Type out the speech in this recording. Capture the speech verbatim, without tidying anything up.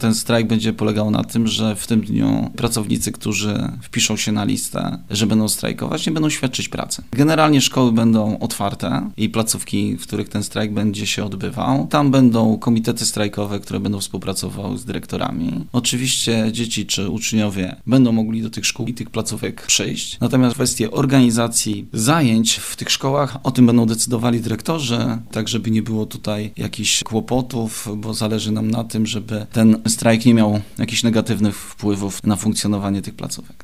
Ten strajk będzie polegał na tym, że w tym dniu pracownicy, którzy wpiszą się na listę, że będą strajkować, nie będą świadczyć pracy. Generalnie szkoły będą otwarte i placówki, w których ten strajk będzie się odbywał. Tam będą komitety strajkowe, które będą współpracowały z dyrektorami. Oczywiście dzieci czy uczniowie będą mogli do tych szkół i tych placówek przyjść. Natomiast kwestie organizacji zajęć w tych szkołach, o tym będą decydowali dyrektorzy, tak żeby nie było tutaj jakichś kłopotów, bo zależy nam na tym, żeby ten strajk nie miał jakichś negatywnych wpływów na funkcjonowanie tych placówek.